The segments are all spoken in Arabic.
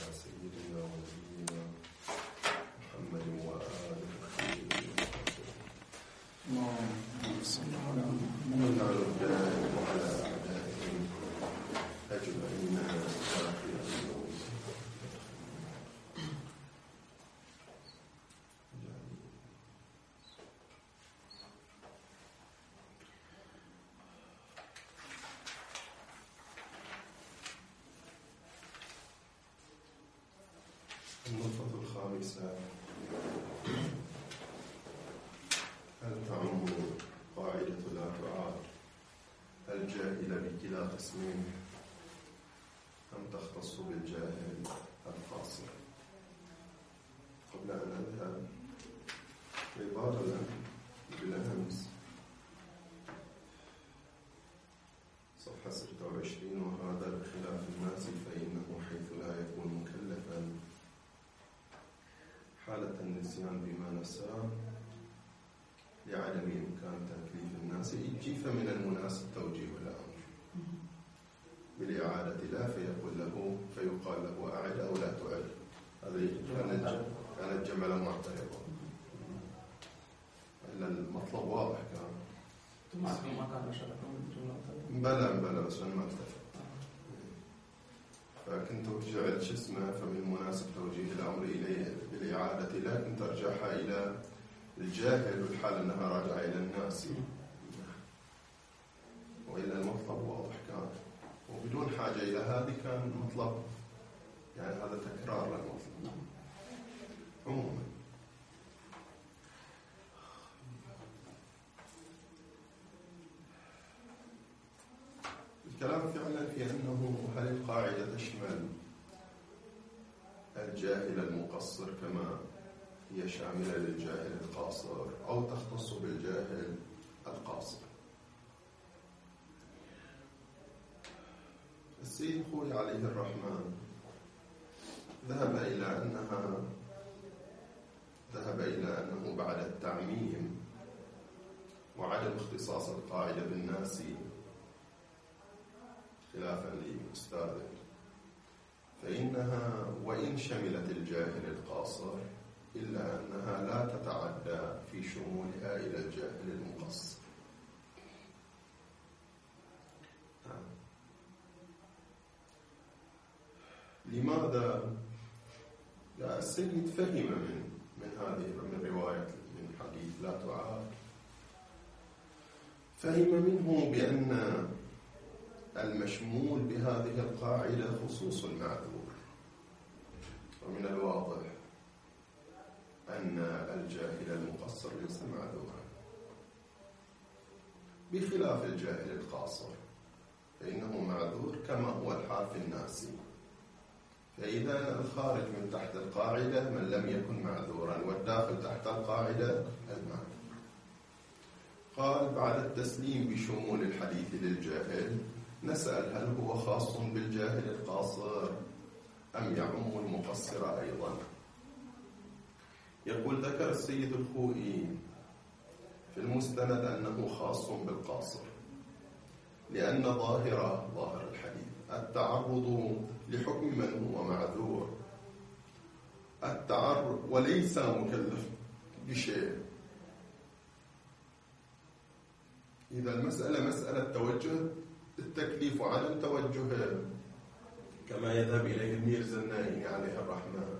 سيدنا ونبينا محمد وآله ومن على الدائم وعلى أعدائهم أجمعين النقطة الخامسة: هل تعم قاعدة لا تعاد الجاهل بكلا قسمين أم تختص بالجاهل القاصر؟ قبل أن أذهب عبارة بالأمس صفحة 26: وهذا بخلاف الناس فإنه حيث لا يكون مكلفا حالة النسيان بما نساه لعدم إمكان تكليف الناس كيف من المناسب توجيه الأمر بالإعادة لا فيقال له أعد أو لا تعد. هذه كانت جملة معترضة، إلا المطلب واضح كان. بلى بس أنا ما اتفق، فكنت جعلت فمن المناسب توجيه الأمر إليه بالإعادة، لكن ترجعها إلى الجاهل والحال أنها راجعة إلى الناس، وإلا المطلب واضح كان، وبدون حاجة إلى هذه كان مطلب، يعني هذا تكرار للمطلب عموما. الكلام فعلا في أنه هل القاعدة تشمل الجاهل المقصر كما هي شاملة للجاهل القاصر أو تختص بالجاهل القاصر. السيد خوي عليه الرحمن ذهب إلى أنه بعد التعميم وعدم اختصاص القاعدة بالناس خلافا لأستاذه، فإنها وإن شملت الجاهل القاصر إلا أنها لا تتعدى في شمولها إلى الجاهل المقصر. لماذا؟ لا، السيد فهم من رواية من حديث لا تعاد، فهم منه بأن المشمول بهذه القاعدة خصوص المعذور، ومن الواضح أن الجاهل المقصر ليس معذورا، بخلاف الجاهل القاصر فإنه معذور كما هو الحال في الناس. فإذا الخارج من تحت القاعدة من لم يكن معذورا، والداخل تحت القاعدة المعذور. قال: بعد التسليم بشمول الحديث للجاهل نسأل: هل هو خاص بالجاهل القاصر أم يعم المقصر أيضا؟ يقول: ذكر السيد الخوئي في المستند أنه خاص بالقاصر، لأن ظاهر الحديث التعرض لحكم من هو معذور، التعرض وليس مكلف بشيء. إذا المسألة مسألة توجه التكليف وعدم توجهه كما يذهب إليه الميرزا النائي عليه الرحمة.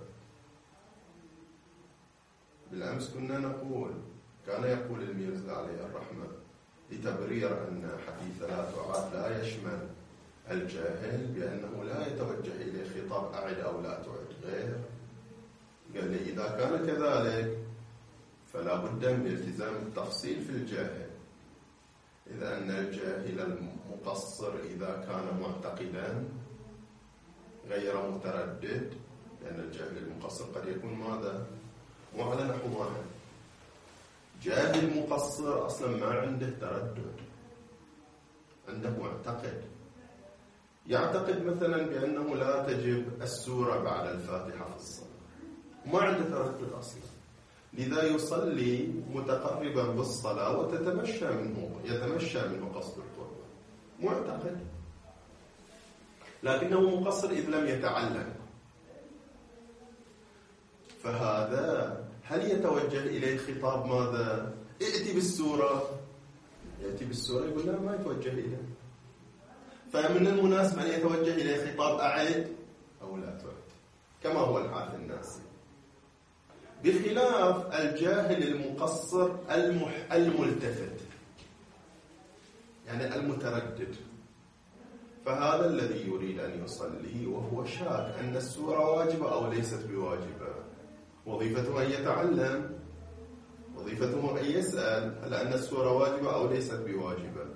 بالأمس كنا نقول، كان يقول الميرزا عليه الرحمة لتبرير أن حديث لا تعاد لا يشمل الجاهل بأنه لا يتوجه إليه خطاب أعد أو لا تعد غير، قال لي: إذا كان كذلك فلا بد من التزام التفصيل في الجاهل، إذا أن الجاهل المقصر إذا كان معتقدا غير متردد، لأن الجاهل المقصر قد يكون ماذا؟ مو على نحو واحد. جاهل مقصر أصلا ما عنده تردد، عنده معتقد، يعتقد مثلا بأنه لا تجب السورة بعد الفاتحة في الصلاة، ما عنده تردد أصلا، لذا يصلي متقربا بالصلاة يتمشى منه قصد القرب، معتقد، لكنه مقصر إذ لم يتعلم. فهذا هل يتوجه إليه خطاب ماذا؟ ائتي بالسورة. يأتي بالسورة يقول لا، ما يتوجه إليه. فمن المناسب أن يتوجه إليه خطاب أعد أو لا تعد، كما هو الحال في الناس، بخلاف الجاهل المقصر الملتفت، يعني المتردد. فهذا الذي يريد أن يصلي وهو شاك أن السورة واجبة أو ليست بواجبة. وظيفته أن يتعلم، وظيفته أن يسأل هل أن السورة واجبة أو ليست بواجبة.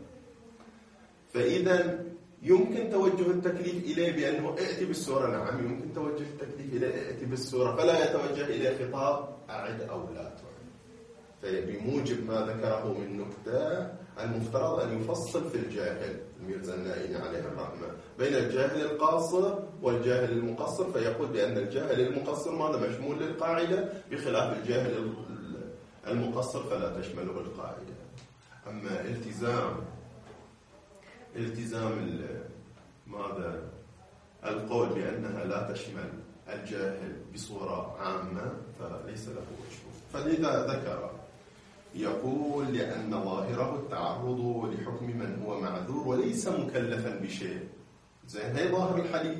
فإذا يمكن توجه التكليف إليه بأنه ائتي بالسورة، نعم يمكن توجه التكليف إليه ائتي بالسورة، فلا يتوجه إليه خطاب أعد أو لا تعد. فبموجب ما ذكره من نكتة، المفترض أن يفصل في الجاهل الميرزا النائي عليه الرحمة بين الجاهل القاصر والجاهل المقصر، فيقول بأن الجاهل المقصر ماذا مشمول للقاعدة، بخلاف الجاهل المقصر فلا تشمله القاعدة. أما التزام ماذا القول بأنها لا تشمل الجاهل بصورة عامة فليس له وجه. فلذا ذكر يقول لأن ظاهره التعرض لحكم من هو معذور وليس مكلفا بشيء. زين، هي ظاهر الحديث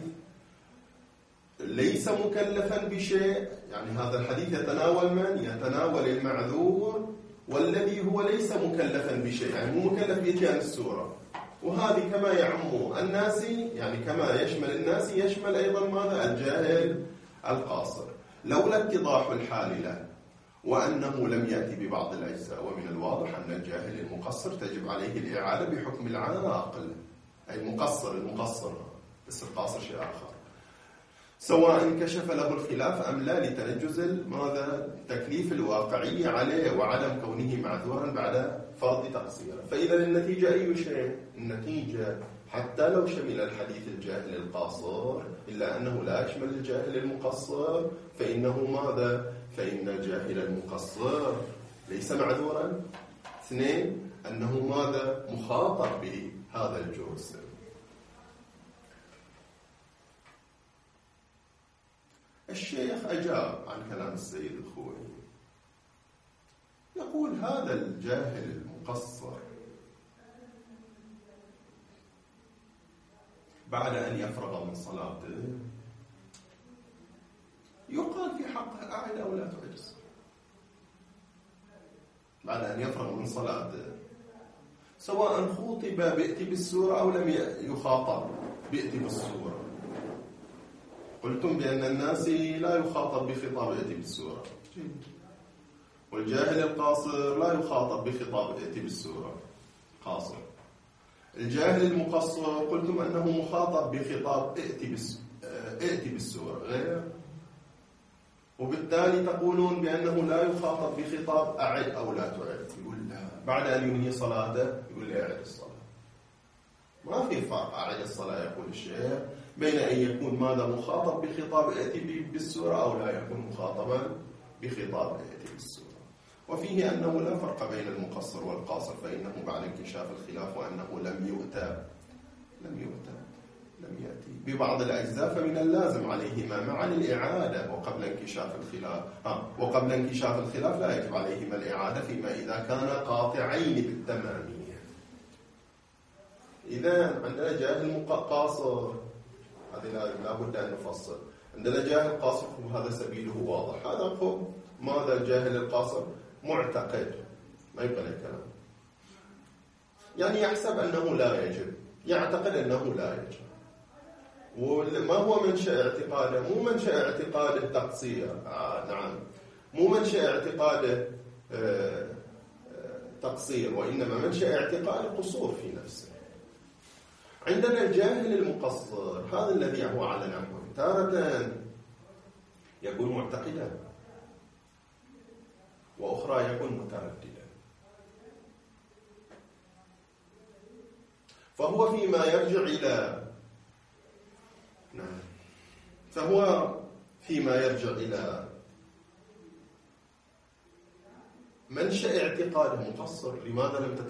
ليس مكلفا بشيء، يعني هذا الحديث يتناول من؟ يتناول المعذور والذي هو ليس مكلفا بشيء، يعني مو مكلف بإتيان السورة. وهذه كما يعم الناس، يعني كما يشمل الناس يشمل أيضا ماذا؟ الجاهل القاصر. لولا اتضاح الحال له وأنه لم يأتي ببعض الأجزاء، ومن الواضح أن الجاهل المقصر تجب عليه الإعادة بحكم العاقل، أي المقصر بس القاصر شيء آخر، سواء انكشف له الخلاف أم لا، لتنجز ماذا؟ التكليف الواقعي عليه وعدم كونه معذورا بعد فرض تقصيره. فإذا النتيجة أي شيء؟ النتيجة حتى لو شمل الحديث الجاهل القاصر إلا أنه لا يشمل الجاهل المقصر، فإنه ماذا؟ فإن الجاهل المقصر ليس معذورا. اثنين، أنه ماذا؟ مخاطب بهذا الجرس. الشيخ أجاب عن كلام السيد الخوئي، يقول هذا الجاهل المقصر بعد أن يفرغ من صلاته يقال في حقه أعد أو لا تعد الصلاة. بعد أن يفرغ من صلاته سواء خوطب بئتي بالسورة أو لم يخاطب بئتي بالسورة. قلتم بأن الناس لا يخاطب بخطاب ائتي بالسورة، والجاهل القاصر لا يخاطب بخطاب ائتي بالسورة قاصر. الجاهل المقصر قلتم أنه مخاطب بخطاب ائتي بالسورة غير، وبالتالي تقولون بأنه لا يخاطب بخطاب أعد أو لا تعد. يقول لا، بعد أن ينهي صلاته يقول لي أعد الصلاة. ما في فرق أعد الصلاة يقول الشيخ بين أن يكون ماذا مخاطب بخطاب ائتي بالسورة أو لا يكون مخاطبا بخطاب ائتي بالسورة. وفيه أنه لا فرق بين المقصر والقاصر، فإنه بعد انكشاف الخلاف وأنه لم يأتي ببعض الأجزاء فمن اللازم عليهما معا الإعادة وقبل انكشاف الخلاف. وقبل انكشاف الخلاف لا يجب عليهما الإعادة فيما إذا كان قاطعين بالتمامية. إذا عندنا جاهل قاصر، هذه لا بد أن نفصل. عندنا جاهل قاصر وهذا سبيله واضح. هذا هو ماذا الجاهل القاصر؟ معتقد، ما يبقى الكلام، يعني يحسب أنه لا يجب، يعتقد أنه لا يجب. وما هو منشأ اعتقاده؟ مو منشأ اعتقاده تقصير، نعم، مو منشأ اعتقاده تقصير، وإنما منشأ اعتقاده قصور في نفسه. عندنا الجاهل المقصر، هذا الذي هو على نحو تارة يكون معتقدا وأخرى يكون مترددا، فهو فيما يرجع إلى منشأ اعتقاده مقصر. لماذا لم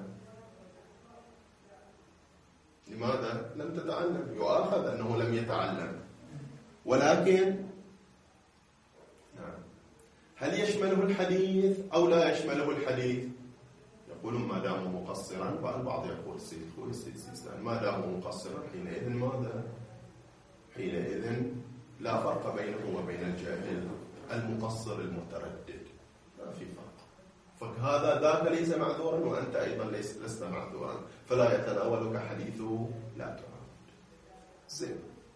تتعلم؟ يؤاخذ أنه لم يتعلم، ولكن نعم هل يشمله الحديث أو لا يشمله الحديث؟ يقولون ما دام مقصرا، والبعض يقول سيد خوي سيد سيستان ما دام مقصرا حينئذ ماذا؟ حينئذ لا فرق بينه وبين الجاهل المقصر المتردد، ما في فرق. فهذا ذاك ليس معذورا وأنت أيضا لست معذورا، فلا يتناولك حديث لا تعود. زين.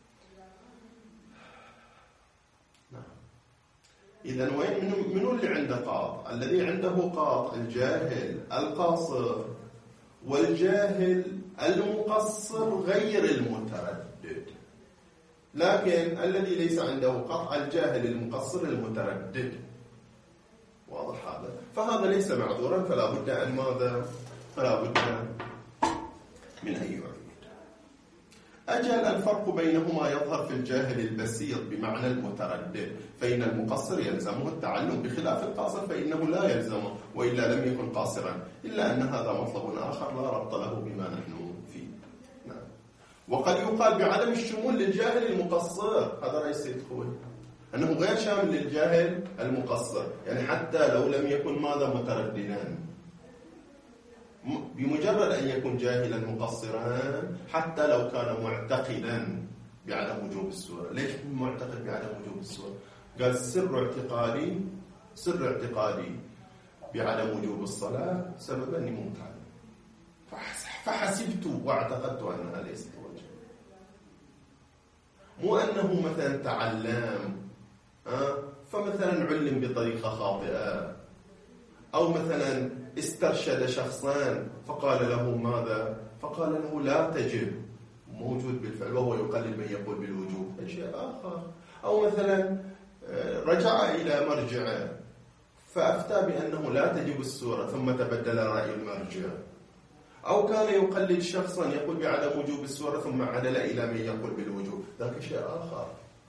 نعم. إذن وين منو اللي عنده قاط؟ الذي عنده قاط الجاهل القاصر والجاهل المقصر غير المتردد. لكن الذي ليس عنده قطع الجاهل المقصر المتردد. واضح هذا؟ فهذا ليس معذورا، فلا بد أن ماذا؟ فلا بد من أن يعيد. أجل الفرق بينهما يظهر في الجاهل البسيط بمعنى المتردد، فإن المقصر يلزمه التعلم بخلاف القاصر فإنه لا يلزمه وإلا لم يكن قاصرا، إلا أن هذا مطلب آخر لا ربط له بما نحن فيه. نعم. وقد يقال بعدم الشمول للجاهل المقصر، هذا رأي سيد خوي، أنه غير شامل للجاهل المقصر، يعني حتى لو لم يكن ماذا مترددا، بمجرد أن يكون جاهلا مقصرا حتى لو كان معتقدا بعدم وجوب السورة. ليش معتقد بعدم وجوب السورة؟ قال سر اعتقادي بعدم وجوب الصلاة سبب أني متعلم، فحسبت واعتقدت أنها ليست واجبة. مو أنه مثلا تعلم فمثلا علم بطريقة خاطئة، أو مثلا استرشد شخصان فقال له ماذا؟ فقال له لا تجب، موجود بالفعل وهو يقلل من يقول بالوجوب، شيء آخر. أو مثلا رجع إلى مرجعه فأفتى بأنه لا تجب السورة ثم تبدل رأي المرجع. أو كان يقلد شخصا يقول بعدم وجوب السورة ثم عدل إلى من يقول بالوجوب، ذاك شيء آخر.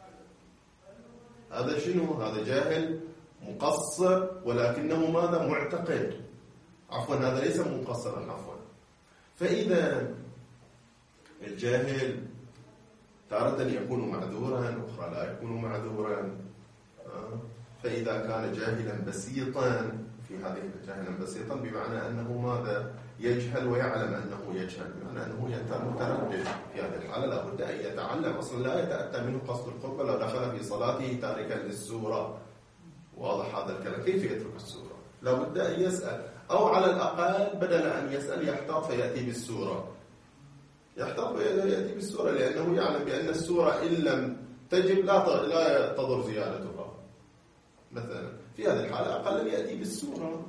هذا شنو؟ هذا جاهل مقصر ولكنه ماذا؟ معتقد. عفوا هذا ليس مقصرا، عفوا. فإذا الجاهل تارة يكون معذورا، أخرى لا يكون معذورا. فإذا كان جاهلا بسيطا، في هذه جاهلا بسيطا بمعنى أنه ماذا؟ يجهل ويعلم أنه يجهل، بمعنى أنه متردد. في هذه الحالة لابد أن يتعلم، أصلا لا يتأتى منه قصد القربة لو دخل في صلاته تاركا للسورة. واضح هذا الكلام؟ كيف يترك السورة؟ لابد أن يسأل، أو على الأقل بدل أن يسأل يحتاط فيأتي بالسورة. يحتاط فيأتي بالسورة لأنه يعلم بأن السورة إن لم تجب لا تضر زيادتها مثلا. في هذه الحالة أقل يأتي بالسورة.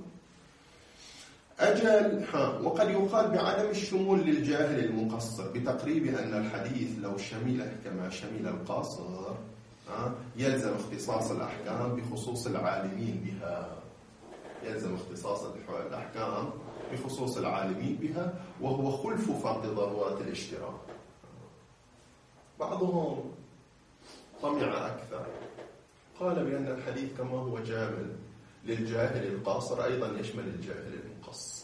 أجل. وقد يقال بعدم الشمول للجاهل المقصر بتقريب أن الحديث لو شمله كما شمل القاصر يلزم اختصاص الأحكام بخصوص العالمين بها. يلزم اختصاص الأحكام بخصوص العالمين بها، وهو خلف فرض ضرورة الاشتراك. بعضهم طمع أكثر، قال بأن الحديث كما هو جامل للجاهل القاصر أيضا يشمل الجاهل المقصر.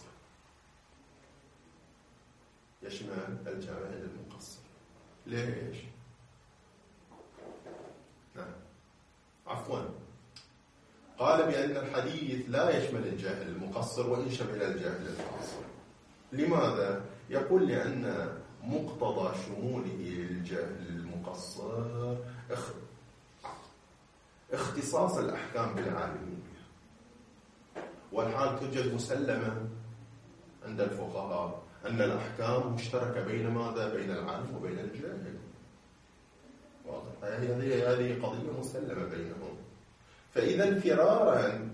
يشمل الجاهل المقصر. ليش؟ نعم. عفوا، قال بأن الحديث لا يشمل الجاهل المقصر وإن شمل الجاهل القاصر. لماذا؟ يقول لأن مقتضى شموله للجاهل المقصر اختصاص الأحكام بالعالمين، والحال توجد مسلمة عند الفقهاء أن الأحكام مشتركة بين ماذا؟ بين العالم وبين الجاهل. واضح؟ هذه قضية مسلمة بينهم. فإذا فرارا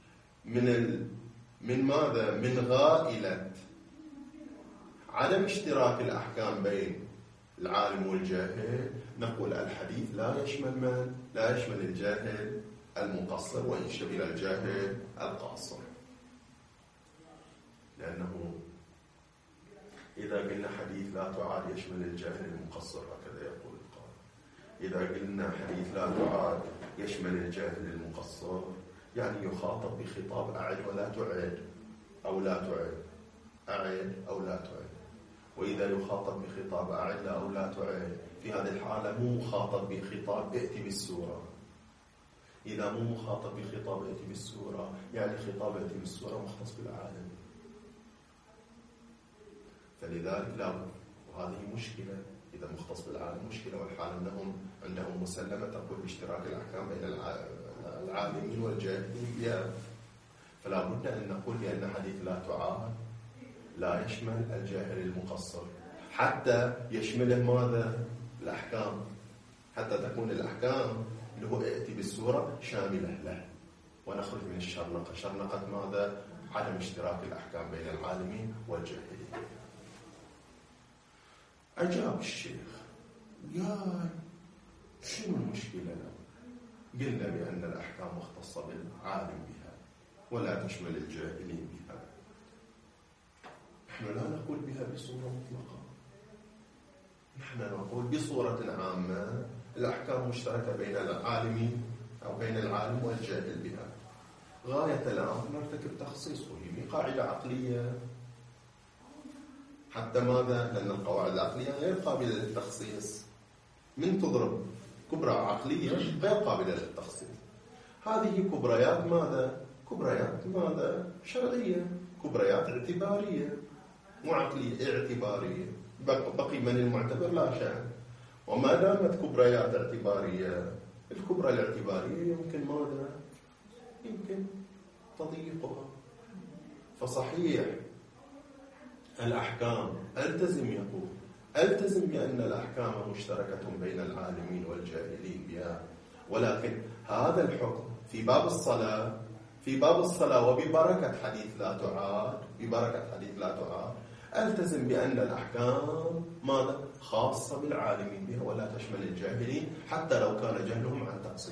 من ماذا؟ من غائلة عدم اشتراك الأحكام بين العالم والجاهل نقول الحديث لا يشمل من؟ لا يشمل الجاهل المقصر وإن شمل الجاهل القاصر. لأنه إذا قلنا حديث لا تعاد يشمل الجاهل المقصر، هكذا يقول القائل. إذا قلنا حديث لا تعاد يشمل الجاهل المقصر يعني يخاطب بخطاب أعد ولا تعد، أو لا تعد، أعد أو لا تعد. وإذا يخاطب بخطاب أعد أو لا تعد، في هذه الحالة مو مخاطب بخطاب ائت بالسورة، إذا مو مخاطب بخطاب يأتي بالسورة، يعني خطاب يأتي بالسورة مختص بالعالم. فلذلك لا، وهذه مشكلة. إذا مختص بالعالم مشكلة، والحال أنهم عندهم مسلمة تقول باشتراك الأحكام بين العالمين والجاهلين. فلا بد أن نقول بأن حديث لا تعارض لا يشمل الجاهل المقصر، حتى يشمله ماذا؟ الأحكام، حتى تكون الأحكام اللي هو يأتي بالسورة شاملة له، ونخرج من الشرنقة. شرنقة ماذا؟ عدم اشتراك الأحكام بين العالمين والجاهلين. أجاب الشيخ قال شنو المشكلة له؟ قلنا بأن الأحكام مختصة بالعالم بها ولا تشمل الجاهلين بها. نحن لا نقول بها بصورة مطلقة، نحن نقول بصورة عامة الأحكام مشتركة بين العالمين أو بين العالم والجاهل بها. غاية الأمر نرتكب تخصيص، وهي قاعدة عقلية. حتى ماذا؟ لأن القواعد العقلية غير قابلة للتخصيص. من تضرب كبرى عقلية غير قابلة للتخصيص. هذه كبريات ماذا؟ كبريات ماذا؟ شرعية، كبريات اعتبارية، مو عقلية، اعتبارية. بقي من المعتبر لا شأن. وما دامت كبريات اعتبارية، الكبرى الاعتبارية يمكن ماذا؟ يمكن تضييقها. فصحيح الأحكام ألتزم بأن الأحكام مشتركة بين العالمين والجاهلين بها، ولكن هذا الحكم في باب الصلاة وببركة حديث لا تعاد ألتزم بأن الأحكام ماذا؟ خاصة بالعالمين بها ولا تشمل الجاهلين، حتى لو كان جهلهم عن تقصير.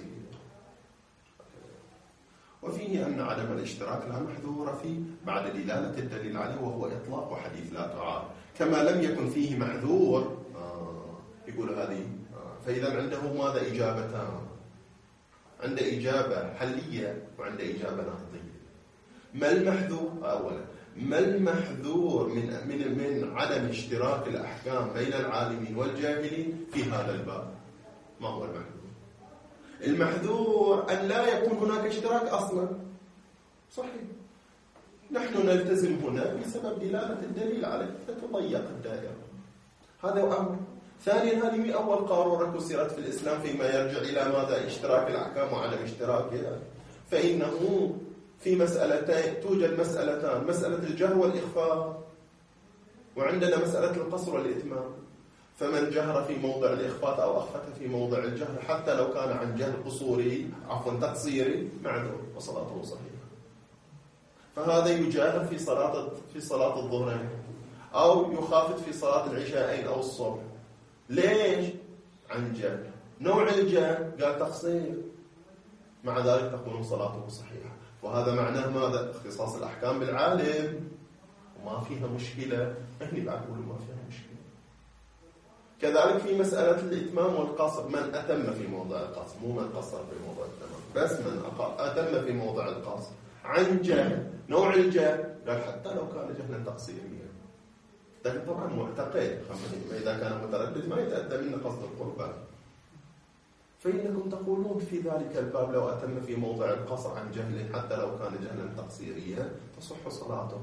وفيه أن عدم الاشتراك لا محذور فيه بعد دلالة الدليل عليه، وهو إطلاق حديث لا تعارض. كما لم يكن فيه محذور يقول هذه. فإذا عنده ماذا؟ إجابتان، عنده إجابة حلية وعنده إجابة نقضية. ما المحذور؟ أولا ما المحذور من عدم اشتراك الأحكام بين العالمين والجاهلين في هذا الباب؟ ما هو المحذور؟ المحذور أن لا يكون هناك اشتراك أصلا. صحيح، نحن نلتزم هنا بسبب دلالة الدليل عليه فتضيق الدائرة. هذا أمر. ثانيا، هذه أول قارورة كسرت في الإسلام فيما يرجع إلى ماذا؟ اشتراك الأحكام وعدم اشتراكها. فإنه في مسألتين، توجد مسألتان، مسألة الجهر والإخفاء، وعندنا مسألة القصر والإتمام. فمن جهر في موضع الإخفاء أو أخفت في موضع الجهر حتى لو كان عن جهل قصوري تقصيري معذور وصلاته صحيحة. فهذا يجاهر في صلاة الظهرين، أو يخافت في صلاة العشاءين أو الصبح. ليش؟ عن جهل. نوع الجهل قال تقصير، مع ذلك تكون صلاته صحيحة. وهذا معناه ماذا؟ اختصاص الأحكام بالعالم، وما فيها مشكلة. هني بعد أقول ما فيها مشكلة. كذلك في مسألة الإتمام والقصر، من أتم في موضع القصر، مو من قصر في موضع التمام، بس من أتم في موضع القصر عن جهل. نوع الجهل قال حتى لو كان جهلا تقصيريا، لكن طبعا معتقد، إذا كان متردد ما يتأتى منه قصد القربان. فإنكم تقولون في ذلك الباب لو أتم في موضع القصر عن جهل حتى لو كان جهلا تقصيريا تصح صلاته.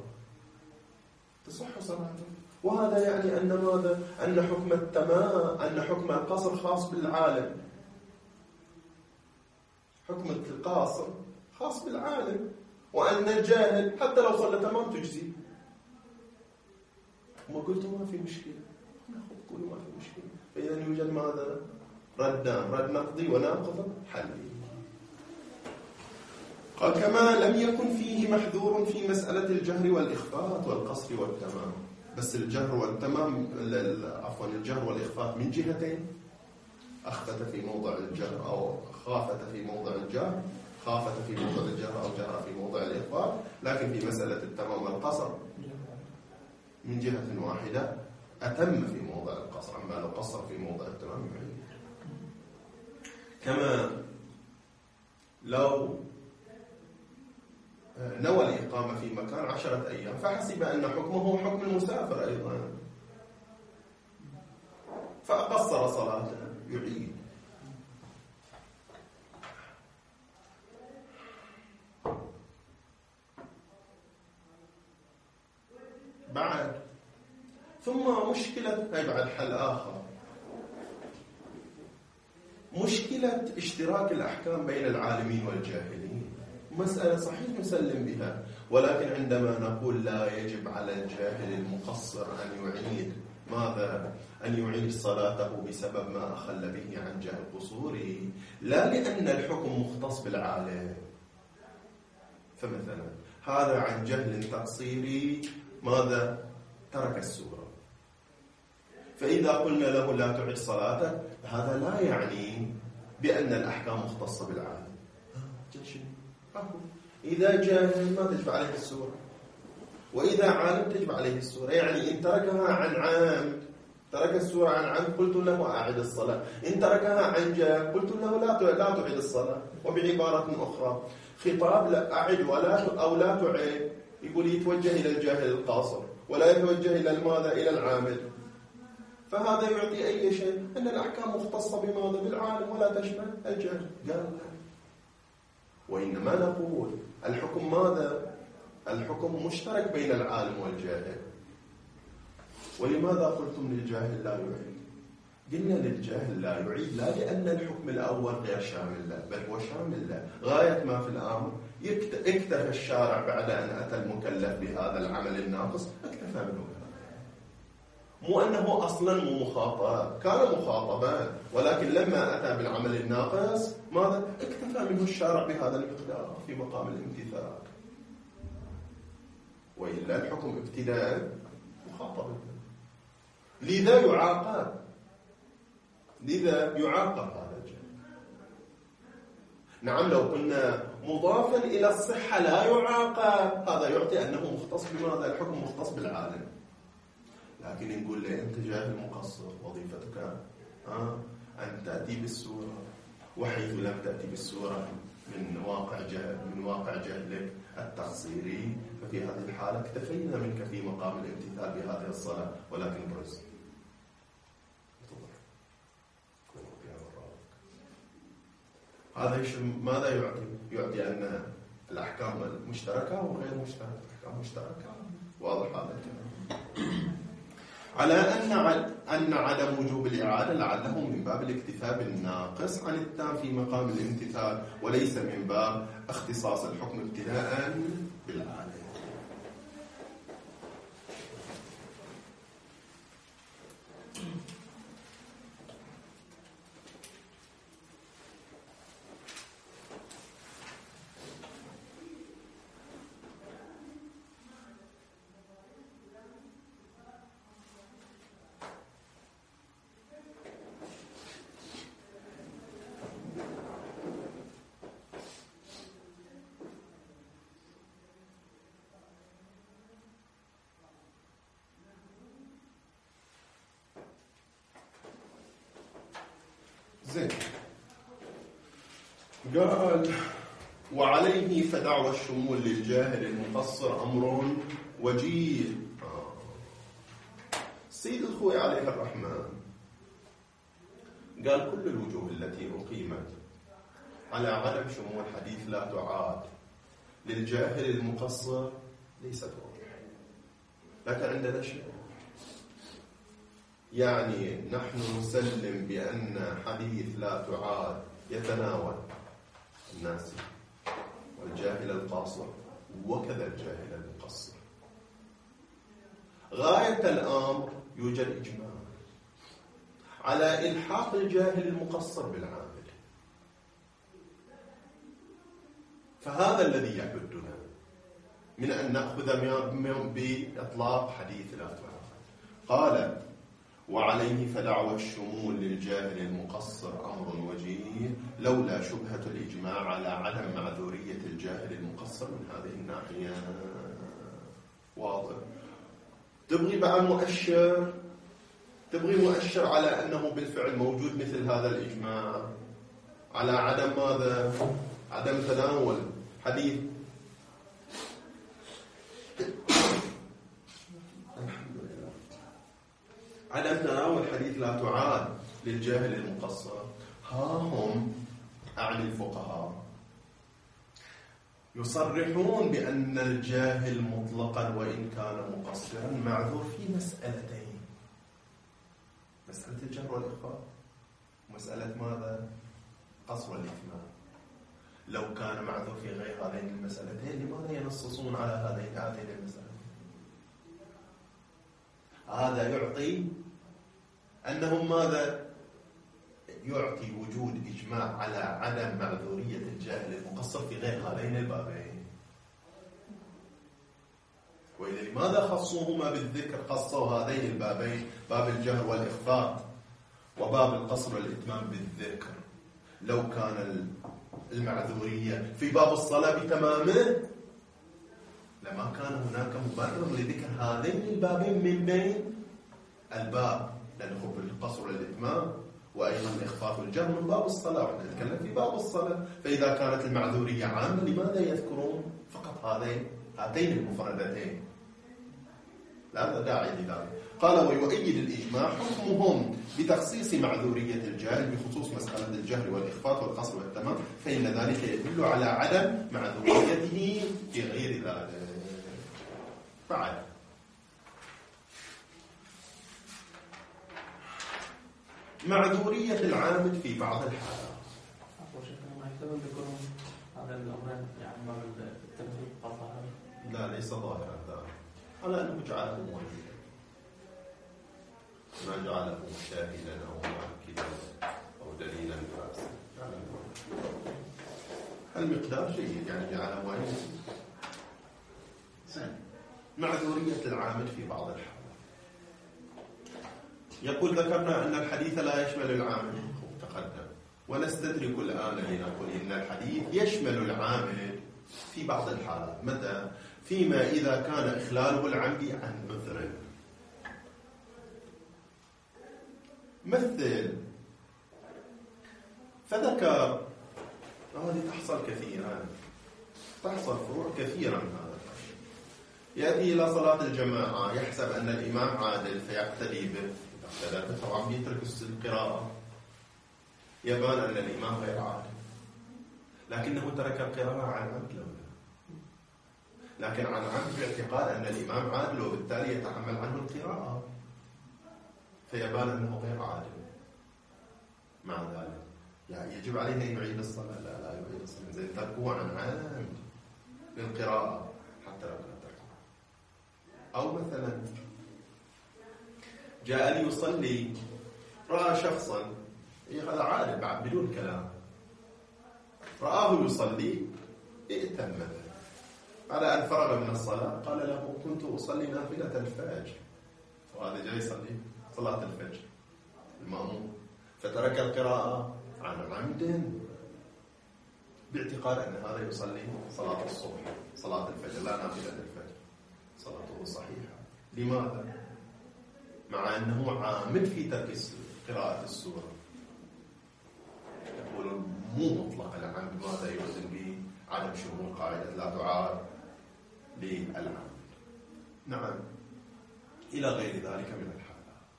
وهذا يعني أن ماذا؟ أن حكم التمام، أن حكم القصر خاص بالعالم. حكم القاصر خاص بالعالم، وأن الجاهل حتى لو صلى تمام تجزي. ما قلتوا ما في مشكلة، قولوا ما في مشكلة. فإذا يوجد ماذا؟ ردان، رد نقضي وناقض حلي. قال كما لم يكن فيه محذور في مسألة الجهر والإخفاء والقصر والتمام. بس الجهر والتمام، عفوا الجهر والإخفاء من جهتين، أخفت في موضع الجهر أو خافت في موضع الجهر، خافت في موضع الجهر أو جهر في موضع الإخفاء. لكن في مسألة التمام والقصر من جهة واحدة أتم في موضع القصر، أما لو قصر في موضع التمام يعيد. كما لو نوى الإقامة في مكان 10 أيام فحسب أن حكمه حكم المسافر أيضا، فأقصر صلاته يعيد. بعد. ثم مشكلة، هي بعد حل آخر، مشكلة اشتراك الأحكام بين العالمين والجاهلين. مسألة صحيح نسلم بها، ولكن عندما نقول لا يجب على الجاهل المقصر أن يعيد ماذا؟ أن يعيد صلاته بسبب ما أخل به عن جهل قصوره، لا لأن الحكم مختص بالعالم. فمثلا هذا عن جهل تقصيري ماذا؟ ترك السورة، فإذا قلنا له لا تعيد صلاتك، هذا لا يعني بأن الأحكام مختصة بالعالم. إذا جاهل ما تجب عليه السورة، وإذا عالم تجب عليه السورة. يعني إن تركها عن عام، ترك السورة عن عام، قلت له أعد الصلاة. إن تركها عن جهل قلت له لا تعيد الصلاة. وبعبارة أخرى خطاب لا أعد ولا أو لا تعيد يقول يتوجه إلى الجاهل القاصر ولا يتوجه إلى ماذا؟ إلى العامل. فهذا يعطي أي شيء أن الأحكام مختصة بماذا؟ بالعالم ولا تشمل الجاهل. قال لا، وإنما نقول الحكم ماذا؟ الحكم مشترك بين العالم والجاهل. ولماذا قلتم للجاهل لا يعيد؟ قلنا للجاهل لا يعيد لا لأن الحكم الأول غير شامل له، بل هو شامل له. غاية ما في الأمر اكتفى الشارع بعد أن أتى المكلف بهذا العمل الناقص، اكتفى منه، مو أنه أصلا مو مخاطب، كان مخاطبا، ولكن لما أتى بالعمل الناقص ماذا؟ اكتفى منه الشارع بهذا المقدار في مقام الامتثال. وإلا الحكم ابتداء مخاطب، لذا يعاقب هذا الجانب. نعم، لو قلنا مضافا إلى الصحة لا يعاقب، هذا يعطي أنه مختص بماذا؟ الحكم مختص بالعالم. لكن نقول له أنت جاهل مقصر، وظيفتك أن تأتي بالسورة، وحيث لم تأتي بالسورة من واقع جهلك التقصيري، ففي هذه الحالة اكتفينا منك في مقام الامتثال بهذه الصلاة، ولكن برز. هذا ماذا يعطي أن الأحكام مشتركة وغير مشتركة. الأحكام مشتركة، واضح هذا الكلام. على أن عدم وجوب الإعادة لعله من باب الاكتفاء بالناقص عن التام في مقام الامتثال، وليس من باب اختصاص الحكم ابتداء بالعالم. زين، قال وعليه فدعوى الشمول للجاهل المقصر أمر وجيه. السيد الخوي عليه الرحمن قال كل الوجوه التي أقيمت على عدم شمول حديث لا تعاد للجاهل المقصر ليست واضحة، لكن عندنا شيء، يعني نحن نسلم بأن حديث لا تعاد يتناول الناس والجاهل القاصر وكذا الجاهل المقصر. غاية الأمر يوجد إجماع على إلحاق الجاهل المقصر بالعامل، فهذا الذي يحدنا من أن نأخذ بإطلاق حديث لا تعاد. قال وعليه فدعوى الشمول للجاهل المقصر أمر وجيه لولا شبهة الإجماع على عدم معذورية الجاهل المقصر من هذه الناحية. واضح؟ تبغي بعد مؤشر، تبغي مؤشر على أنه بالفعل موجود مثل هذا الإجماع على عدم ماذا؟ عدم تناول حديث عدم تناول حديث لا تعاد للجاهل المقصر. ها هم أعني الفقهاء يصرحون بأن الجاهل مطلقا وإن كان مقصرا معذور في مسألتين: مسألة الجهر والإخفاء، ومسألة ماذا؟ قصر والإتمام. لو كان معذور في غير هذين المسألتين لماذا ينصصون على هاتين المسألتين؟ هذا يعطي أنهم ماذا؟ يعطي وجود إجماع على عدم معذورية الجاهل المقصر في غير هذين البابين. وإذا لماذا خصوهما بالذكر؟ خصوا هذين البابين، باب الجهر والإخفاء وباب القصر والإتمام بالذكر. لو كان المعذورية في باب الصلاة بتمامه لما كان هناك مبرر لذكر هذين البابين من بين الباب، لأنه القصر والإتمام وأيضا الإخفاء والجهر من باب الصلاة، ونحن نتكلم في باب الصلاة. فإذا كانت المعذورية عامة لماذا يذكرون فقط هاتين المفردتين؟ لا داعي لذلك. قال: ويؤيد الإجماع حكمهم بتخصيص معذورية الجاهل بخصوص مسألة الجهر والإخفاء والقصر والتمام، فإن ذلك يدل على عدم معذوريته في غير ذلك. فعل معذورية العامد في بعض الحالات. لا، ليس ظاهرا ذلك، على أنه جعله موجودا، ما جعله شاهدا أو مؤكدا أو دليلا فاسدا. المقدار جيد، يعني جعله موجودا. معذورية العامد في بعض الحالات. يقول: ذكرنا أن الحديث لا يشمل العامل، تقدم، ونستدرك الآن لنقول إن الحديث يشمل العامل في بعض الحالات. متى؟ فيما إذا كان إخلاله العمدي عن عذر. مثل فذكر، هذه تحصل كثيرا، تحصل فروع كثيرا من هذا الشيء. يأتي إلى صلاة الجماعة يحسب أن الإمام عادل فيقتدي به، طبعا يترك القراءة، يبان أن الإمام غير عادل، لكنه ترك القراءة عن عمد لو لا، لكن عن عمد باعتقاد أن الإمام عادل وبالتالي يتحمل عنه القراءة، فيبان أنه غير عادل. مع ذلك لا يجب عليه أن يعيد الصلاة، لا يعيد الصلاة، زين تركوه عن عمد للقراءة حتى لو كان تركه. أو مثلا جاء لي يصلي، رأى شخصا، هذا عادل بعد بدون كلام، رآه يصلي، ائتم به، على أن فرغ من الصلاة قال له: كنت أصلي نافلة الفجر. وهذا جاي يصلي صلاة الفجر المأموم، فترك القراءة عن عمد باعتقاد أن هذا يصلي صلاة الصبح، صلاة الفجر، لا نافلة الفجر، صلاته صحيحة. لماذا؟ مع أنه عامد في ترك قراءة السورة. يقول مو مطلق العمد، ماذا يوزن به؟ عدم شمول قاعدة لا تعار للعمد. نعم، إلى غير ذلك من الحالات.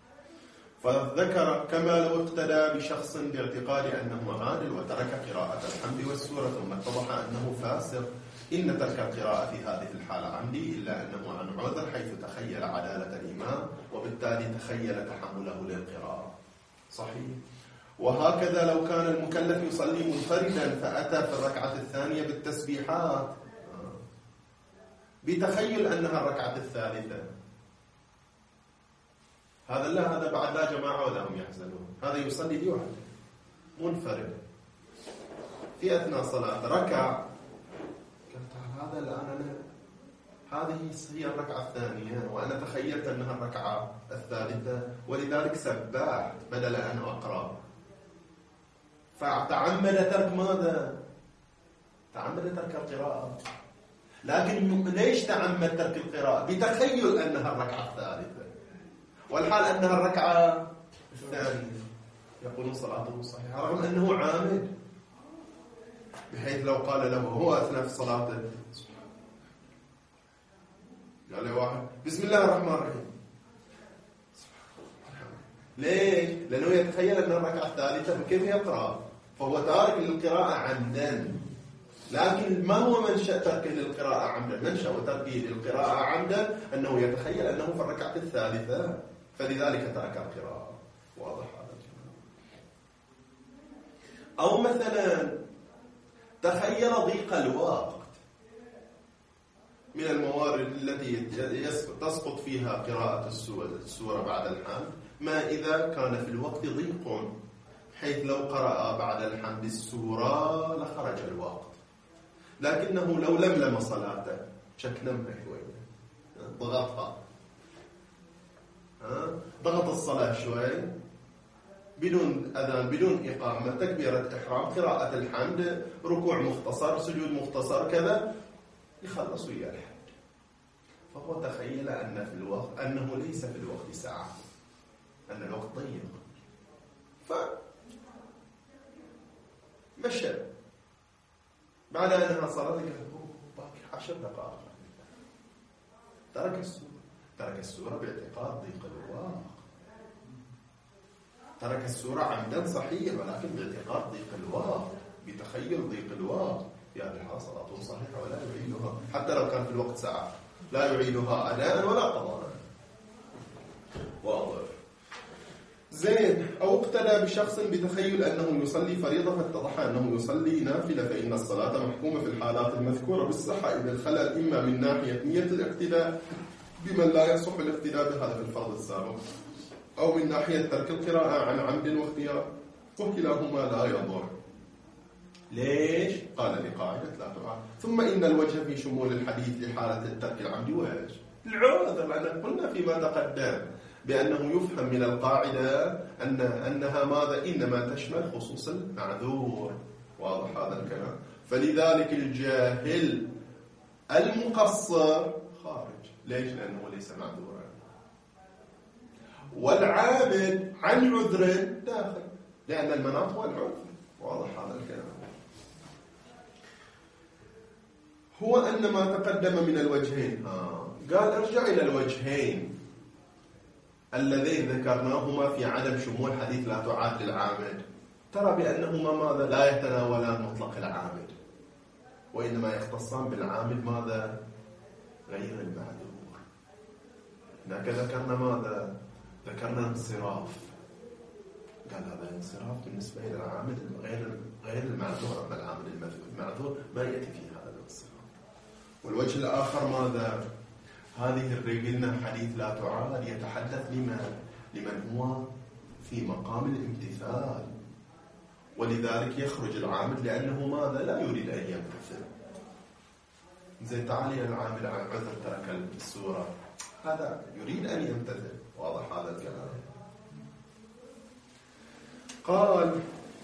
فذكر: كما لو اقتدى بشخص باعتقاد أنه عادل وترك قراءة الحمد والسورة ثم اتضح أنه فاسق، إن ترك القراءة في هذه الحالة عمدي، إلا أنه عن عذر حيث تخيل عدالة الإمام وبالتالي تخيل تحمله للقراءة. صحيح. وهكذا لو كان المكلف يصلي منفردا فأتى في الركعة الثانية بالتسبيحات بتخيل أنها الركعة الثالثة، هذا بعد لا جماعة ولا هم يحزنون، هذا يصلي لوحده منفرد في أثناء صلاة ركع، هذا الآن هذه هي الركعة الثانية وأنا تخيلت أنها الركعة الثالثة، ولذلك سبحت بدل أن أقرأ، فتعمد ترك ماذا؟ تعمد ترك القراءة. لكن ليش تعمد ترك القراءة؟ بتخيل أنها الركعة الثالثة والحال أنها الركعة الثانية، يقولون صلاته صحيحة رغم أنه عامد، بحيث لو قال له هو أثناء في صلاته قال له واحد بسم الله الرحمن الرحيم، ليش؟ لأنه يتخيل أن الركعة الثالثة فكيف يقرأ؟ فهو تارك للقراءة عمدا، لكن ما هو منشأ تركه للقراءة عمدا؟ منشأ تركه للقراءة عمدا أنه يتخيل أنه في الركعة الثالثة، فلذلك ترك القراءة. واضح هذا الكلام؟ أو مثلا تخيل ضيق الوقت من الموارد التي تسقط فيها قراءة السورة بعد الحمد، ما إذا كان في الوقت ضيق حيث لو قرأ بعد الحمد السورة لخرج الوقت، لكنه لو لملم صلاته شكنمها شوية، ضغطها، ضغط الصلاة شوي بدون أذان بدون إقامة، تكبيرة إحرام، قراءة الحمد، ركوع مختصر، سجود مختصر، كذا، يخلص ويا الحمد. فهو تخيل أن في الوقت أنه ليس في الوقت ساعة، أن الوقت ضيق، مشى بعد أنها صارت باقي 10 دقائق، ترك السورة باعتقاد ضيق الوقت، ترك السورة عمدا صحيح ولكن باعتقاد ضيق الوقت، بتخيل ضيق الوقت، يعني لها صلاة صحيحة ولا يعيدها حتى لو كان في الوقت ساعة، لا يعيدها أداء ولا قضاء. واضح؟ زين. أو اقتدى بشخص بتخيل أنه يصلي فريضة فاتضح أنه يصلي نافلة، فإن الصلاة محكومة في الحالات المذكورة بالصحة إذا الخلل إما من ناحية نية الاقتداء بمن لا يصح الاقتداء بهذا في الفرض السابق، أو من ناحية ترك القراءة عن عمد واختيار، وكلاهما لا يضر. ليش؟ قال لقاعدة لا تعارض. ثم إن الوجه في شمول الحديث لحالة الترك العمد وجه العذر، لأن قلنا فيما تقدم بأنه يفهم من القاعدة أنها ماذا؟ إنما تشمل خصوص المعذور. واضح هذا الكلام؟ فلذلك الجاهل المقصر خارج. ليش؟ لأنه ليس معذورا. والعابد عن عذر داخل، لأن المناط هو العذر. واضح هذا الكلام؟ هو أن ما تقدم من الوجهين، قال ارجع إلى الوجهين اللذين ذكرناهما في عدم شمول حديث لا تعاد للعامد، ترى بأنهما ماذا؟ لا يتناولان مطلق العامد، وإنما يختصان بالعامد ماذا؟ غير المعذور. هناك ذكرنا ماذا؟ ذكرنا انصراف، قال هذا انصراف بالنسبة إلى العامد غير المعذور، أما العامد المعذور ما يأتي في هذا الانصراف. والوجه الآخر ماذا؟ هذه الرجلنا حديث لا تعاد يتحدث لمن هو في مقام الامتثال، ولذلك يخرج العامد لأنه ماذا؟ لا يريد أن يمتثل. زي تعالي العامد عن عذر ترك السورة، هذا يريد أن يمتثل. واضح هذا الكلام؟ قال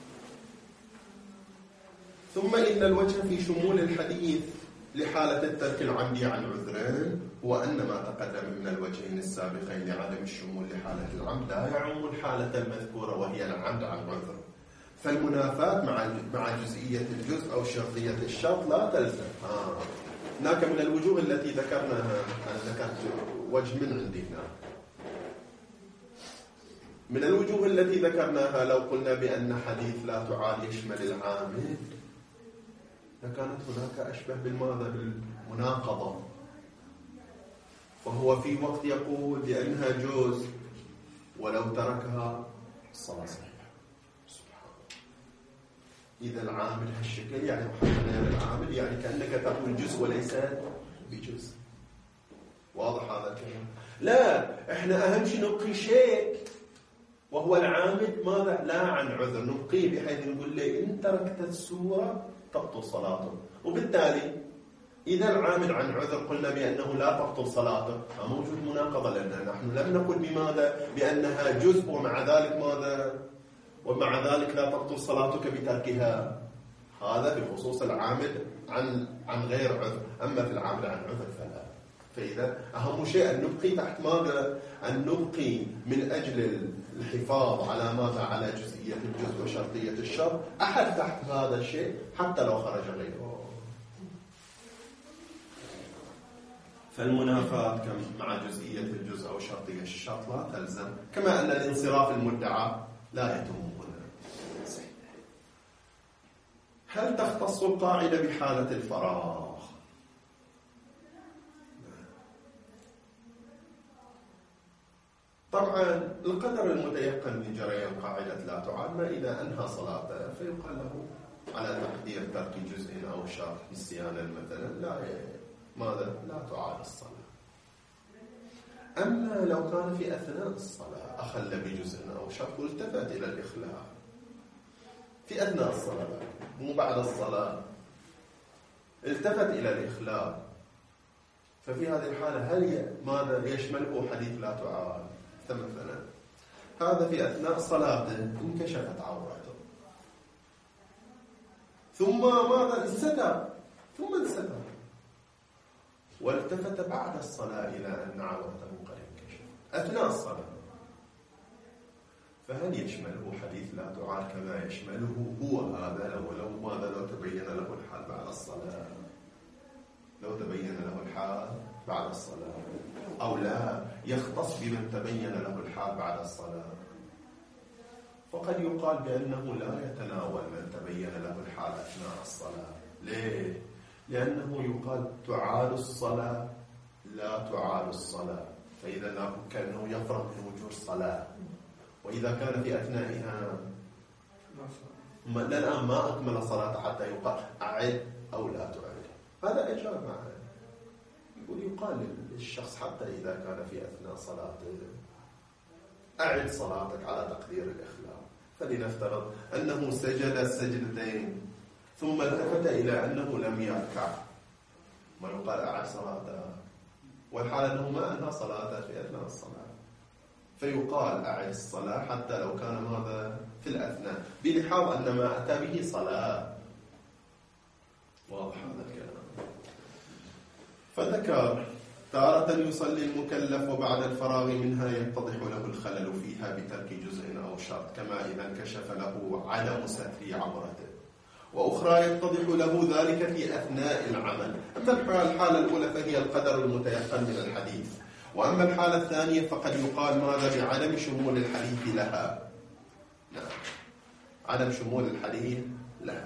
ثم إن الوجه في شمول الحديث لحالة الترك العمدي عن عذرين هو أن ما تقدم من الوجهين السابقين لعدم الشمول لحالة العمد لا يعم الحالة المذكورة وهي العمد عن عذر، فالمنافاة مع جزئية الجزء أو شرطية الشرط لا تلزم. هناك من الوجوه التي ذكرناها، أنا ذكرت وجه من عندي هنا. من الوجوه التي ذكرناها لو قلنا بأن حديث لا تعاد يشمل العامد لكانت هناك أشبه بالماذا؟ بالمناقضة. فهو في وقت يقول بأنها جزء ولو تركها الصلاة صحيحة. سبحان الله. إذا العامل هالشكل يعني محمد العامل يعني كأنك تقول جزء وليس بجزء. واضح هذا الكلام؟ لا، احنا أهم شيء نبقي شيء وهو العامد ماذا؟ لا عن عذر، نبقيه بحيث نقول له إن تركت السورة تبطل صلاته. وبالتالي إذا العامل عن عذر قلنا بأنه لا تبطل صلاته، فموجود مناقضة، لأن نحن لم نقل بماذا؟ بأنها جزء ومع ذلك ماذا؟ ومع ذلك لا تبطل صلاتك بتركها. هذا بخصوص العامل عن غير عذر، أما في العامل عن عذر فلا. فإذا أهم شيء أن نبقي تحت ماذا؟ أن نبقي من أجل الحفاظ على ماذا؟ على جزئية الجزء وشرطية الشرط أحد تحت هذا الشيء حتى لو خرج غيره. فالمنافاة مع جزئية الجزء أو شرطية الشرط لا تلزم، كما أن الانصراف المدعى لا يتم هنا. هل تختص القاعدة بحالة الفراغ؟ طبعا القدر المتيقن من جريان قاعدة لا تعاد ما إذا أنهى صلاته فيقال له على تقدير ترك جزء أو شرط نسيانا مثلا لا تعاد الصلاة. أما لو كان في أثناء الصلاة أخل بجزء أو شرط والتفت إلى الإخلاء في أثناء الصلاة مو بعد الصلاة، التفت إلى الإخلاء، ففي هذه الحالة هل ماذا يشمله حديث لا تعاد؟ مثلا هذا في أثناء صلاته انكشفت عورته ثم ماذا انستر والتفت بعد الصلاة إلى أن عورته قد انكشفت أثناء الصلاة، فهل يشمله حديث لا تعاد كما يشمله هو هذا لو تبين له الحال بعد الصلاة؟ لو تبين له الحال بعد الصلاة أو لا يختص بمن تبين له الحال بعد الصلاة؟ فقد يقال بأنه لا يتناول من تبين له الحال أثناء الصلاة. ليه؟ لأنه يقال تعاد الصلاة لا تعاد الصلاة، فإذا لا كأنه يفرغ من وجوه الصلاة، وإذا كان في أثنائها الآن ما أكمل صلاة حتى يقال أعد أو لا تعد. هذا إجاب معه، يقال للشخص حتى إذا كان في أثناء صلاته أعد صلاتك على تقدير الإخلاء. فلنفترض أنه سجد السجدتين ثم التفت إلى أنه لم يركع، ما يقال أعد صلاته، والحال أنه ما أنهى صلاته في أثناء الصلاة، فيقال أعد الصلاة حتى لو كان ماذا في الأثناء، بلحاظ أن ما أتى به صلاة. واضح هذا الكلام؟ فذكر تارة يصلي المكلف وبعد الفراغ منها يتضح له الخلل فيها بترك جزء أو شرط كما إذا انكشف له عدم ستر عورته، وأخرى يتضح له ذلك في أثناء العمل. أما الحالة الأولى فهي القدر المتيقن من الحديث، وأما الحالة الثانية فقد يقال ماذا بعدم شمول الحديث لها. نعم، عدم شمول الحديث لها.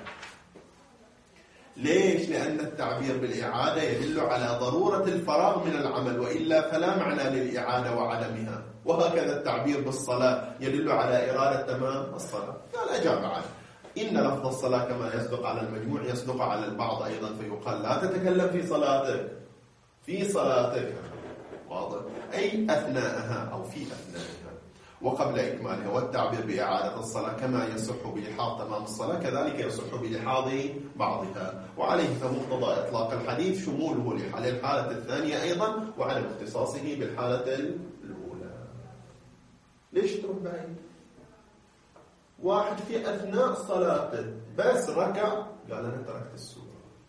ليش؟ لأن التعبير بالإعادة يدل على ضرورة الفراغ من العمل، وإلا فلا معنى للإعادة وعدمها. وهكذا التعبير بالصلاة يدل على إرادة تمام الصلاة. لا أجاب عنه. إن لفظ الصلاة كما يصدق على المجموع يصدق على البعض أيضا، فيقال لا تتكلم في صلاتك واضح، أي أثناءها أو في أثنائها وقبل إكمالها. والتعبير بإعادة الصلاة كما يصح بلحاظ تمام الصلاة كذلك يصح بلحاظ بعضها، وعليه فمقتضى إطلاق الحديث شموله للحالة الثانية أيضا وعدم اختصاصه بالحالة الأولى. ليش تروح بعيد؟ واحد في أثناء صلاته بس ركع قال أنا تركت السورة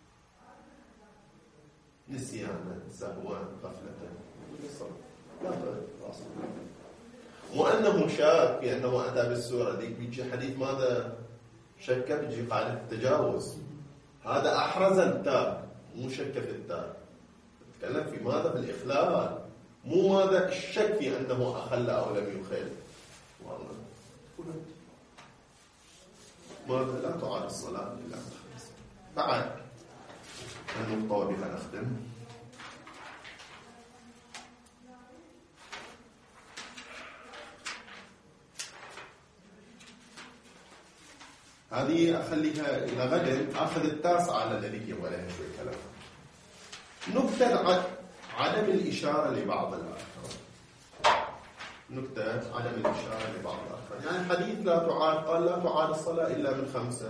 نسيانا سهوا غفلة، لا تراصل، وأنه شاك في أنه أتى بالسورة دي، بيجي حديث ماذا شك، بيجي قاعدة التجاوز، هذا أحرز التارك مو شك في التارك، تتكلم في ماذا في الإخلال، مو ماذا الشك في أنه أخل أو لم يخل. والله ماذا لا تعاد الصلاة إلا خمسة. بعد النقطة وبها نختم. هذه أخليها إلى غد، أخذ التاسعة على الذي ولها شوي كلام. نكتة عدم الإشارة لبعض الأركان. يعني الحديث لا تعاد، قال لا تعاد الصلاة إلا من 5،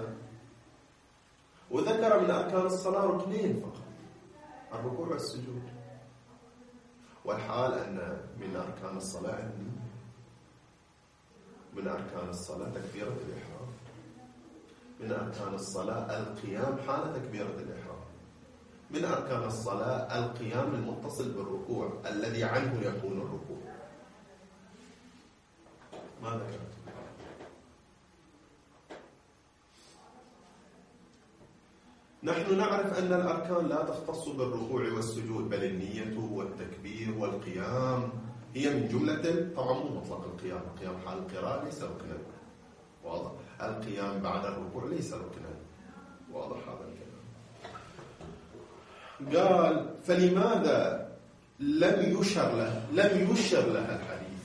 وذكر من أركان الصلاة ركنين فقط، الركوع والسجود، والحال أن من أركان الصلاة تكبيرة الإحرام، من أركان الصلاة القيام حال تكبيرة الإحرام، من أركان الصلاة القيام المتصل بالركوع الذي عنه يكون الركوع. ما ذكرت؟ نحن نعرف أن الأركان لا تختص بالركوع والسجود، بل النية والتكبير والقيام هي من جملة، طبعا مو مطلق القيام حال القراءة ليس ركنا، واضح، القيام بعد الركوع ليس ركنا، واضح هذا الكلام. قال فلماذا لم يشر لها الحديث؟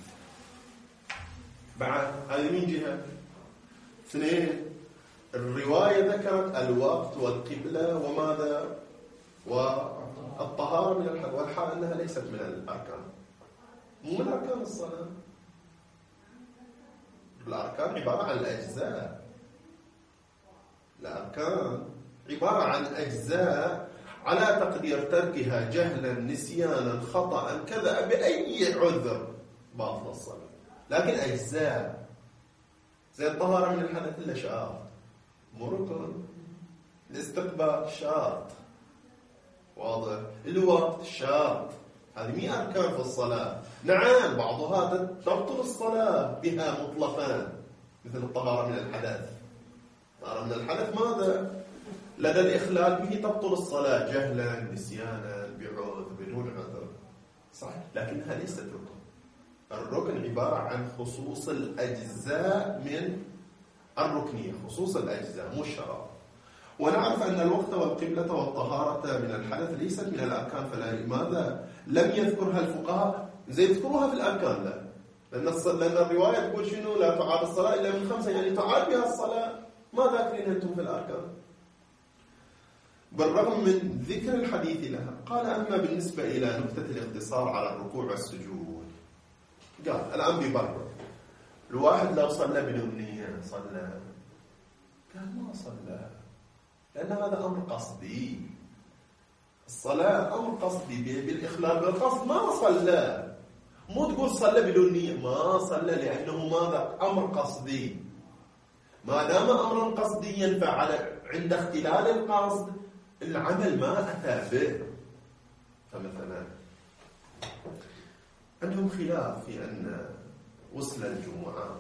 بعد هذه من جهة. اثنين، الرواية ذكرت الوقت والقبلة وماذا والطهارة من الحدث، والحال أنها ليست من الأركان، مو من أركان الصلاة. الأركان عبارة عن الأجزاء، الأركان عبارة عن أجزاء على تقدير تركها جهلا نسيانا خطأ كذا بأي عذر باطل الصلاة، لكن أجزاء. زي الطهارة من الحدث إلا شرط، مو ركن. الاستقبال شرط، واضح. الوقت شرط، هذه 100 أركان في الصلاة. نعم بعضها تبطل الصلاة بها مطلقا، مثل الطهارة من الحدث. الطهارة من الحدث ماذا؟ لدى الإخلال به تبطل الصلاة جهلا نسيانا بعذر بدون عذر، صحيح، لكنها ليست ركن. الركن عبارة عن خصوص الأجزاء من الركنية، خصوص الأجزاء مو الشرط. ونعرف أن الوقت والقبلة والطهارة من الحدث ليست من الأركان، فلماذا لم يذكرها الفقهاء؟ زي يذكروها في الأركان، لا، لأن الرواية تقول شنو؟ لا تعاد الصلاة إلا من 5، يعني تعاد بها الصلاة. ما ذاكرين أنتم في الأركان؟ بالرغم من ذكر الحديث لها. قال أما بالنسبة إلى نكتة الاقتصار على الركوع والسجود، قال الآن بيبرر. الواحد لو صلى بدون نية صلى؟ قال ما صلى، لأن هذا أمر قصدي. الصلاة أمر قصدي بالإخلال بالقصد، ما صلى. مو تقول صلى بدون نية، ما صلى، لأنه ماذا؟ أمر قصدي. ما دام أمرا قصديا عند اختلال القصد العمل ما أتى به. فمثلا عندهم خلاف في أن غسل الجمعة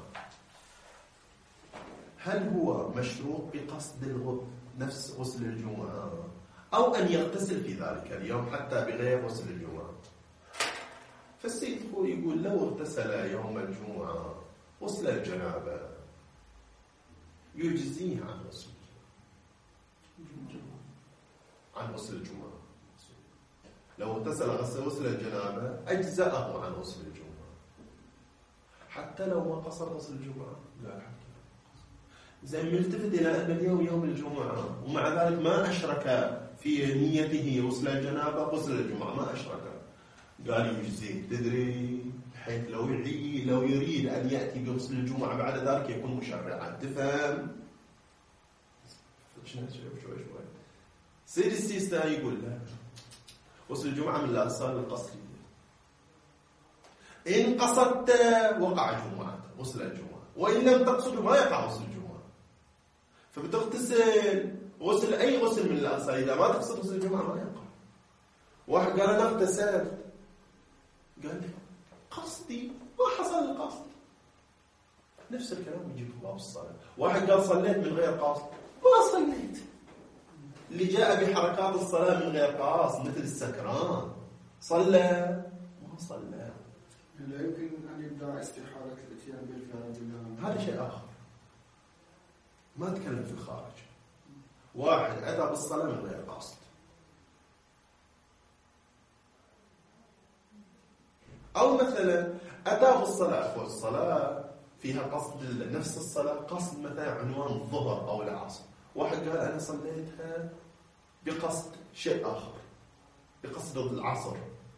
هل هو مشروط بقصد نفس غسل الجمعة، أو أن يغتسل في ذلك اليوم حتى بغير غسل الجمعة. فالسيد هو يقول لو اغتسل يوم الجمعة غسل الجنابة يجزيه عن غسل الجمعة. لو اغتسل غسل الجنابة أجزأه عن غسل الجمعة، حتى لو ما قصر غسل الجمعة. لا، زي ملتفت إلى أن اليوم يوم الجمعة، ومع ذلك ما أشرك في نيته غسل الجنابة غسل الجمعة، ما أشرك. قال يجزيه. تدري حيث لو يريد أن يأتي بغسل الجمعة بعد ذلك يكون مشرعا. تفهم؟ شوي سيد السيستاني يقول لا، غسل الجمعة من الأغسال القصرية. إن قصدت وقع جمعة غسل الجمعة، وإن لم تقصد ما يقع غسل الجمعة. فبتغتسل غسل أي غسل من الأغسال، إذا ما تقصد غسل الجمعة ما يقع. واحد قال أنا اغتسلت، قال لي قصدي ما حصل القصد. نفس الكلام يجي في باب الصلاة. واحد قال صليت من غير قصد، ما صليت. اللي جاء بحركات الصلاة من غير قصد مثل السكران صلى ما صلى. لا يمكن أن يبدأ استحالة الاتيان بالفعل بالله، هذا شيء آخر، ما تكلم في الخارج. واحد أتى بالصلاة من غير قصد، أو مثلا أتى بالصلاة والصلاة فيها قصد نفس الصلاة، قصد مثلا عنوان الظهر أو العصر. واحد قال أنا صليتها بقصد شيء آخر، بقصد العصر.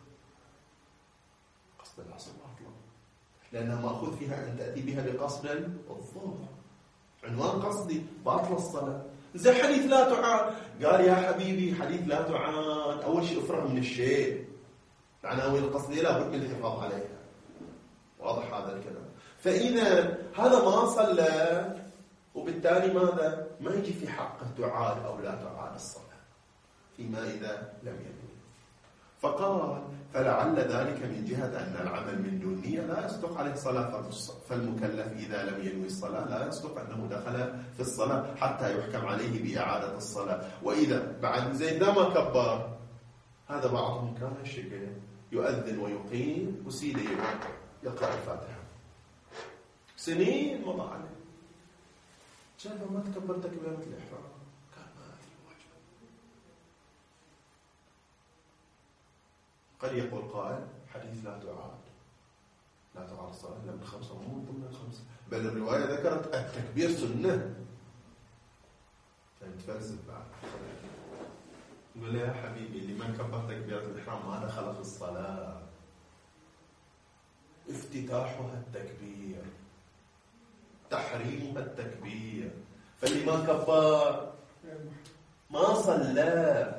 قصد العصر باطل، لأنها مأخوذ فيها أن تأتي بها بقصد الظهر، عنوان قصدي، باطل الصلاة. زي حديث لا تعاد، قال يا حبيبي حديث لا تعاد، أول شيء افرغ من الشيء، العناوين القصدية لا بد من الحفاظ عليها. واضح هذا الكلام؟ فإذا هذا ما صلى، وبالتالي ماذا؟ ما يجي في حقه تعاد أو لا تعاد الصلاة فيما إذا لم ينوي. فقال فلعل ذلك من جهة أن العمل من دون نية لا يصدق عليه صلاة، فالمكلف إذا لم ينوي الصلاة لا يصدق أنه دخل في الصلاة حتى يحكم عليه بإعادة الصلاة. وإذا بعد زي ما كبر، هذا بعضهم كان هالشكل، يؤذن ويقيم وسيدة يقرأ الفاتحة سنين مضى عليه. شايفه ما تكبر تكبيرة الإحرام، قال ما أدري قد يقول قائل حديث لا تعاد الصلاة إلا من 5 مو من ضمن 5، بل الرواية ذكرت التكبير سنة. فمتفلسف بعد يقول يا حبيبي لمن كبر تكبيرة الإحرام ما دخل في الصلاة، افتتاحها التكبير، تحريمها التكبير، فاللي ما كبر ما صلى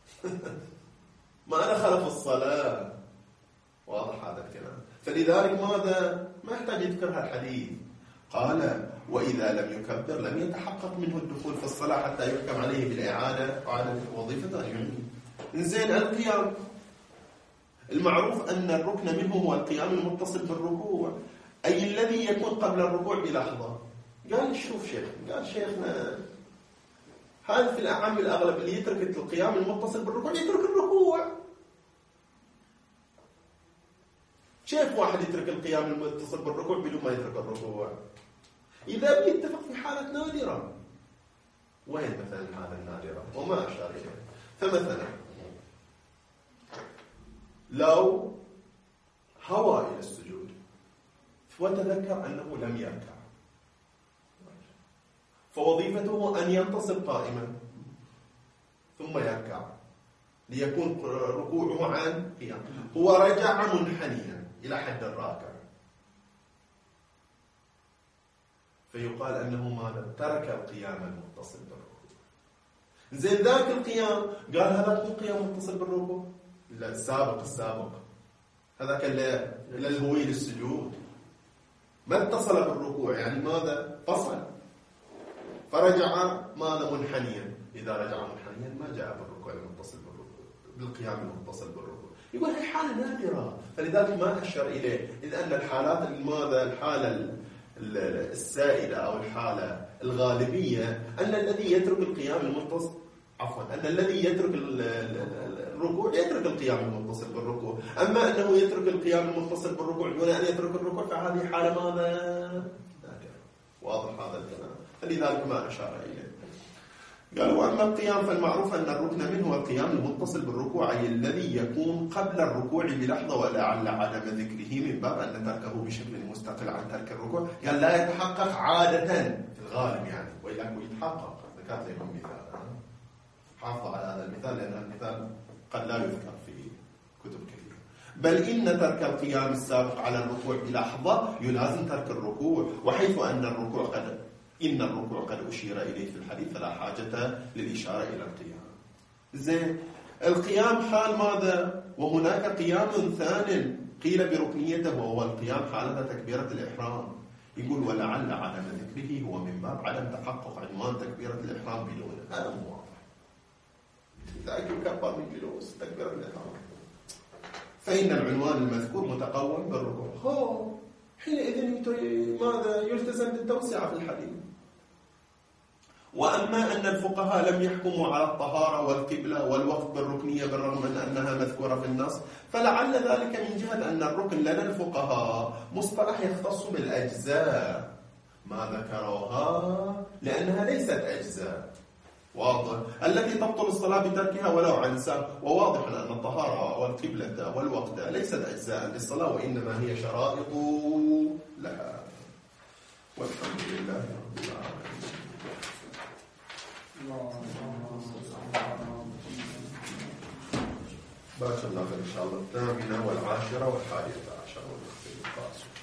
ما دخل في الصلاة. واضح هذا الكلام. فلذلك ماذا؟ ما يحتاج يذكرها الحديث. قال وإذا لم يكبر لم يتحقق منه الدخول في الصلاة حتى يحكم عليه بالإعادة وعلى وظيفة يعني. إنزين القيام المعروف أن الركن منه هو القيام المتصل بالركوع، أي الذي يكون قبل الركوع بلحظة. قال شوف شيخ، قال شيخنا هذا في الأعم الأغلب اللي يترك القيام المتصل بالركوع يترك الركوع. كيف واحد يترك القيام المتصل بالركوع بدون ما يترك الركوع؟ إذا بيتفق في حالة نادرة. وين مثلا الحالة النادرة؟ وما أشار إليه. فمثلا لو هوى إلى السجود وتذكر أنه لم يركع، فوظيفته أن ينتصب قائما ثم يركع ليكون ركوعه عن قيام. هو رجع منحنيا إلى حد الراكع، فيقال أنه ماذا؟ ترك القيام المتصل بالركوع. زين ذاك القيام قال هذا مو قيام متصل بالركوع، لا السابق هذاك الهوي للسجود ما اتصل بالركوع، يعني ماذا؟ فصل، فرجع ماذا؟ منحنيا. إذا رجع منحنيا ما جاء بالركوع المتصل بالقيام المتصل بالركوع. يقول هي حالة نادرة، فلذلك ما أشر إليه، إذ أن الحالات ماذا؟ الحالة السائدة أو الحالة الغالبية أن الذي يترك القيام المتصل أن الذي يترك الركوع يترك القيام المتصل بالركوع. أما أنه يترك القيام المتصل بالركوع دون أن يترك الركوع فهذه حالة ماذا؟ نادرة. واضح هذا الكلام. فلذلك ما أشار إليه. قال وأما القيام فالمعروف أن الركن منه القيام المتصل بالركوع، أي الذي يكون قبل الركوع بلحظة، ولعل عدم ذكره من باب أن تركه بشكل مستقل عن ترك الركوع. قال لا يتحقق عادة في الغالب يعني، وإلا يتحقق. ذكرت لكم مثال، حافظوا على هذا المثال لأن المثال قد لا يذكر في كتب كثيرة. بل إن ترك القيام السابق على الركوع بلحظة يلازم ترك الركوع، وحيث أن الركوع قد أشير إليه في الحديث فلا حاجة للإشارة إلى القيام. زين القيام حال ماذا؟ وهناك قيام ثاني قيل بركنيته وهو القيام حالة تكبيرة الإحرام. يقول ولعل عدم ذكره هو من باب عدم تحقق عنوان تكبيرة الإحرام بدونه. هذا مو واضح. إذا يكبر من جلوس تكبيرة الإحرام فإن العنوان المذكور متقوم بالركوع، حينئذ ماذا؟ يلتزم بالتوسعة في الحديث. وأما أن الفقهاء لم يحكموا على الطهارة والقبلة والوقت بالركنية بالرغم من أنها مذكورة في النص، فلعل ذلك من جهة أن الركن لدى الفقهاء مصطلح يختص بالأجزاء ما ذكروها لأنها ليست أجزاء. واضح التي تبطل الصلاة بتركها ولو عن سهو. وواضح أن الطهارة والقبلة والوقت ليست أجزاء للصلاة وإنما هي شرائط لها. والحمد لله رب العالمين. بارك الله فيك. إن شاء الله 8 والعاشرة والحادية عشر والخامسة.